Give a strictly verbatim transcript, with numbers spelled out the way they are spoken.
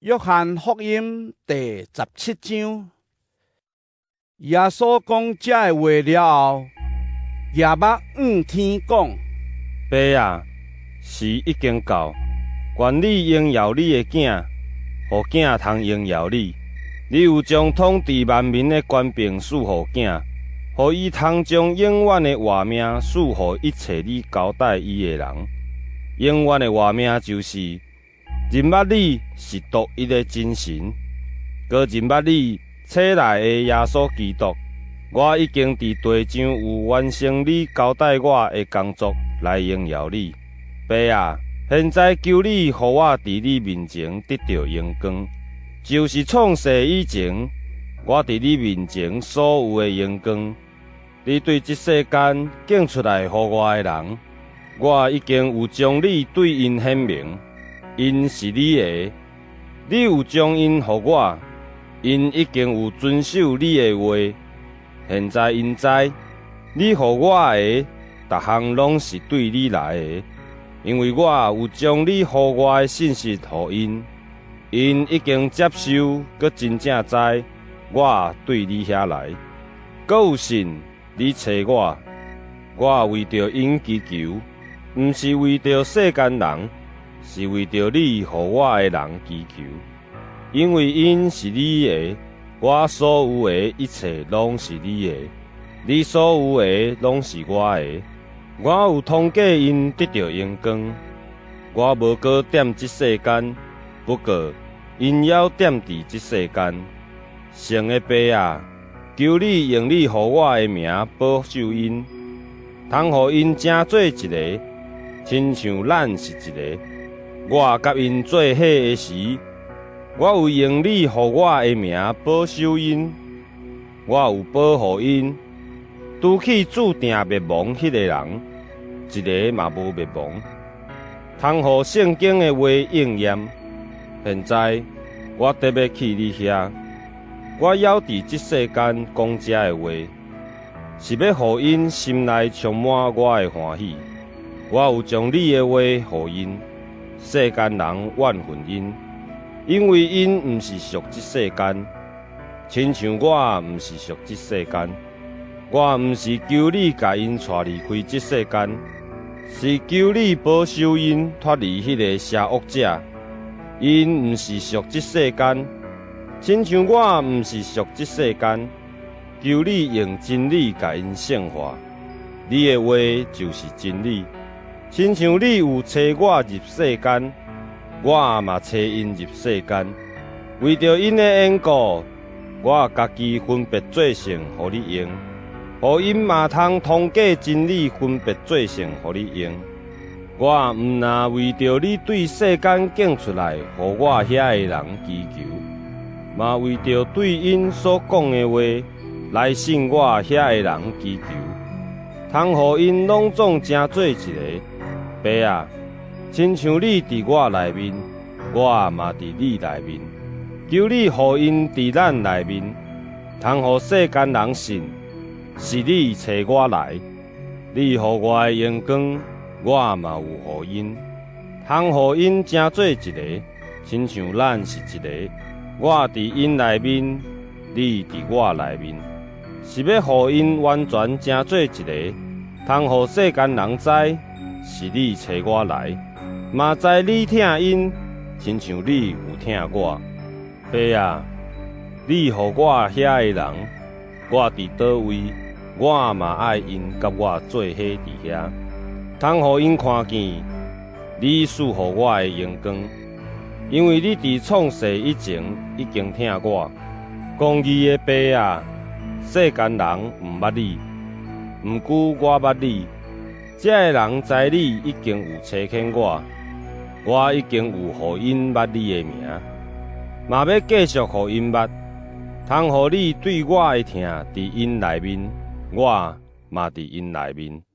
约翰福音第十七章，耶稣讲这话了后，夜幕向天讲： 爸啊，时已经到，愿你荣耀你的囝，互囝通荣耀你。你有将统治万民的权柄赐互囝，互伊通将永远的活命赐互一切你交代伊的人。永远的活命就是。认捌你是独一的真神，搁认捌你册内的耶稣基督。我已经伫地上有完成你交代我的工作，来荣耀你。爸啊，现在求你，互我伫你面前得到荣光，就是创世以前，我伫你面前所有的荣光。你对这世间拣出来互我的人，我已经有将你对因显明。因是你的，你有将因予我，因已经有遵守你的话。现在因知，你予我的，逐项拢是对你来的，因为我有将你予我的信息予因，因已经接受，佮真正知我对你遐来。佮有信，你找我，我为着因祈求，毋是为着世间人。是为着你予我的人祈求，因为因是你的，我所有的一切拢是你的，你所有的拢是我的。我有通过因得到荣光，我无搁踮这世间，不过因要踮伫这世间。圣的爸啊，求你用你予我的名保守因，通互因成做一个，亲像咱是一个。我甲因做伙的时，我有用你予我的名保守因，我有保护因，拄去注定灭亡迄个人，一个嘛无灭亡，通互圣经的话应验。现在我特别去你遐，我要伫这世间讲这的话，是要互因心内充满我的欢喜。我有将你的话互因。世间人怨恨因，因为因毋是属这世间，亲像我毋是属这世间。我毋是求你甲因带离开这世间，是求你保守因脱离迄个邪恶者。因毋是属这世间，亲像我毋是属这世间。求你用真理甲因圣化，你的话就是真理。亲像你有找我入世间，我嘛找因入世间。为着因的缘故，我家己分别做成，互你用；互因嘛通通过真理分别做成，互你用。我毋那为着你对世间拣出来，互我遐的人祈求，嘛为着对因所讲的话，来信我遐的人祈求，通互因拢总成做一个。爸啊，亲像你伫我内面，我嘛伫你内面。求你互因伫咱内面，通互世间人信，是你找我来。你予我的荣光，我嘛有互因，通互因成做一个，亲像咱是一个。我伫因内面，你伫我内面，是要互因完全成做一个，通互世间人知。是你找我来，嘛知你疼因，亲像你有疼我。爸啊，你予我遐的人，我伫倒位，我嘛爱因甲我做伙伫遐，通互因看见你赐予我的荣光。因为你伫创世以前已经疼我。公义的爸啊，世间人毋捌你，毋过我捌你。这个人知你已经有差遣我，我已经有互因捌你的名，嘛要继续互因捌，通互你对我的疼伫因内面，我嘛伫因内面。